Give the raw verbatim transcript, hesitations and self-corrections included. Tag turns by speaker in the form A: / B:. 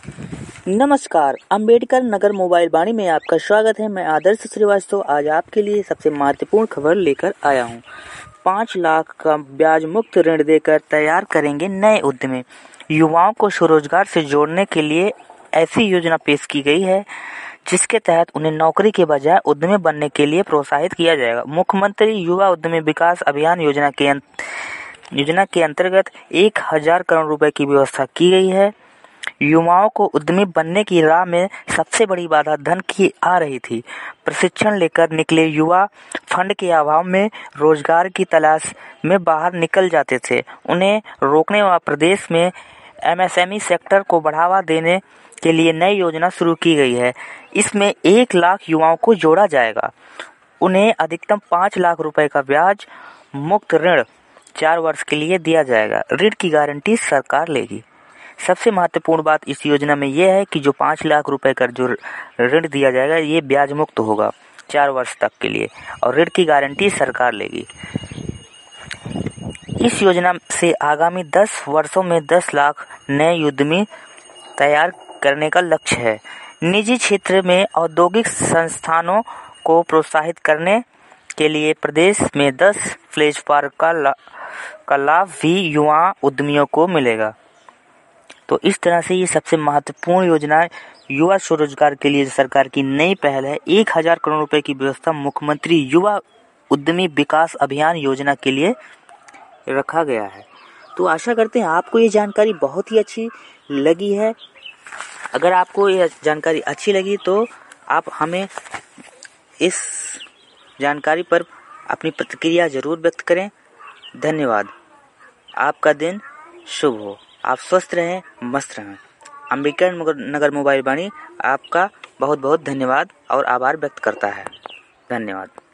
A: नमस्कार, अंबेडकर नगर मोबाइल वाणी में आपका स्वागत है। मैं आदर्श श्रीवास्तव आज आपके लिए सबसे महत्वपूर्ण खबर लेकर आया हूं। पाँच लाख का ब्याज मुक्त ऋण देकर तैयार करेंगे नए उद्यमी। युवाओं को स्वरोजगार से जोड़ने के लिए ऐसी योजना पेश की गई है जिसके तहत उन्हें नौकरी के बजाय उद्यमी बनने के लिए प्रोत्साहित किया जाएगा। मुख्यमंत्री युवा उद्यमी विकास अभियान योजना के योजना के अंतर्गत एक हजार करोड़ रुपए की व्यवस्था की गई है। युवाओं को उद्यमी बनने की राह में सबसे बड़ी बाधा धन की आ रही थी। प्रशिक्षण लेकर निकले युवा फंड के अभाव में रोजगार की तलाश में बाहर निकल जाते थे। उन्हें रोकने व प्रदेश में एमएसएमई सेक्टर को बढ़ावा देने के लिए नई योजना शुरू की गई है। इसमें एक लाख युवाओं को जोड़ा जाएगा। उन्हें अधिकतम पाँच लाख रुपए का ब्याज मुक्त ऋण चार वर्ष के लिए दिया जाएगा। ऋण की गारंटी सरकार लेगी। सबसे महत्वपूर्ण बात इस योजना में यह है कि जो पाँच लाख रुपए का जो ऋण दिया जाएगा ये ब्याज मुक्त होगा चार वर्ष तक के लिए और ऋण की गारंटी सरकार लेगी। इस योजना से आगामी दस वर्षों में दस लाख नए उद्यमी तैयार करने का लक्ष्य है। निजी क्षेत्र में औद्योगिक संस्थानों को प्रोत्साहित करने के लिए प्रदेश में दस फ्लेज पार्क का, ला, का लाभ भी युवा उद्यमियों को मिलेगा। तो इस तरह से ये सबसे महत्वपूर्ण योजना युवा स्वरोजगार के लिए सरकार की नई पहल है। एक हजार करोड़ रुपए की व्यवस्था मुख्यमंत्री युवा उद्यमी विकास अभियान योजना के लिए रखा गया है। तो आशा करते हैं आपको ये जानकारी बहुत ही अच्छी लगी है। अगर आपको यह जानकारी अच्छी लगी तो आप हमें इस जानकारी पर अपनी प्रतिक्रिया जरूर व्यक्त करें। धन्यवाद। आपका दिन शुभ हो। आप स्वस्थ रहें, मस्त रहें। अंबेडकर नगर मोबाइल वाणी आपका बहुत बहुत धन्यवाद और आभार व्यक्त करता है। धन्यवाद।